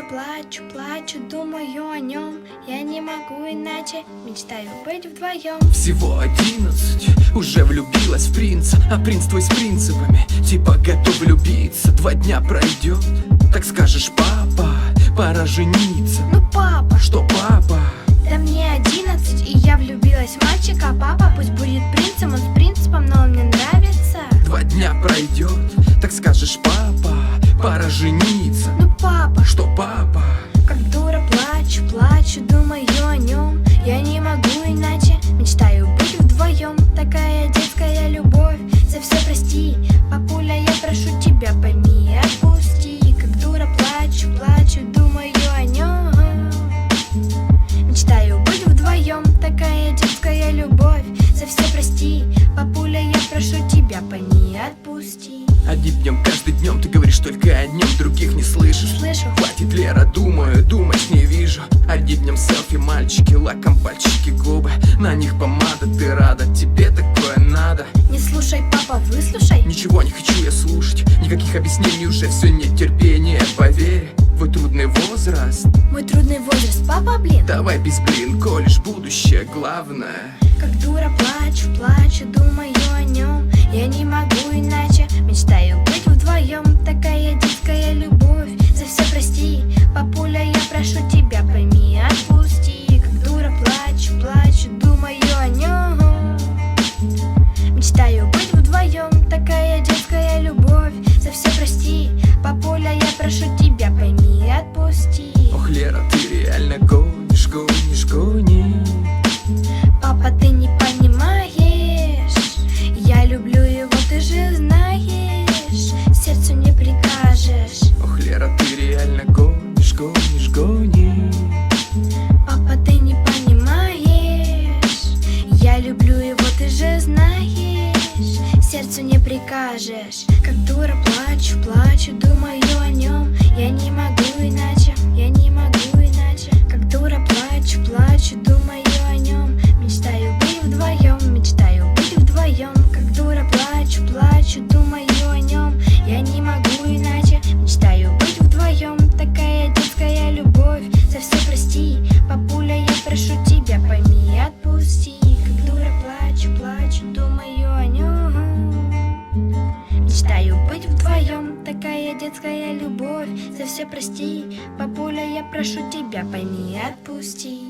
плачу, плачу, думаю о нем. Я не могу иначе, мечтаю быть вдвоем. Всего 11, уже влюбилась в принца. А принц твой с принципами, типа готов влюбиться. 2 дня пройдет, так скажешь: папа, пора жениться. Ну папа, Что папа? да мне 11, и я влюбилась в мальчика. Папа пусть будет принцем, он с принципом, но он мне нравится. 2 дня пройдет, так скажешь: папа, пора жениться. Ну папа, Что папа? как дура плачу, плачу, думаю о нем. Я не могу иначе, мечтаю быть вдвоем. Такая детская любовь, за все прости. Папуля, я прошу тебя, пойми, отпусти. Как дура плачу, плачу, думаю о нем. Мечтаю быть вдвоем. Такая детская любовь, за все прости. Папуля, я прошу тебя, пойми, отпусти. Одним днем, каждый днем ты говоришь только о нем, других не слышишь. Слышу. Хватит, Лера, думаю, думать не вижу. Одним днем селфи, мальчики, лаком пальчики, губы. На них помада, ты рада, тебе такое надо. Не слушай, папа, выслушай. Ничего не хочу я слушать, никаких объяснений, уже все нет терпения. Поверь, твой трудный возраст. Мой трудный возраст, папа, блин. Давай без блин, колешь будущее главное. Как дура плачу, плачу, думаю о нем. Я не могу иначе, мечтаю быть вдвоем. Такая детская любовь, за все прости. Папуля, я прошу тебя, пойми, отпусти. Как дура плачу, плачу, думаю о нем. Мечтаю быть вдвоем. Такая детская любовь, за все прости. Папуля, я прошу тебя, пойми, отпусти. Ох, Лера, ты реально гонишь, гонишь, гонишь. Папа, ты не понимаешь, я люблю его, ты же знаешь. Сердцу не прикажешь. Ох, Лера, ты реально гонишь, гонишь, гонишь. Папа, ты не понимаешь, я люблю его, ты же знаешь. Сердцу не прикажешь. Как дура плачу, плачу, думаю о нем. Я не могу иначе, я не могу иначе. Как дура плачу, плачу, думаю о нем. Мечтаю быть вдвоем, мечтаю быть вдвоем. Как дура плачу, плачу, думаю о нем. Я не могу иначе, мечтаю быть вдвоем. Такая детская любовь, за все прости. Папуля, я прошу тебя, пойми, отпусти. Как дура плачу, плачу, думаю о нем. Мечтаю быть вдвоем. Такая детская любовь, за все прости. Папуля, я прошу тебя, пойми, отпусти.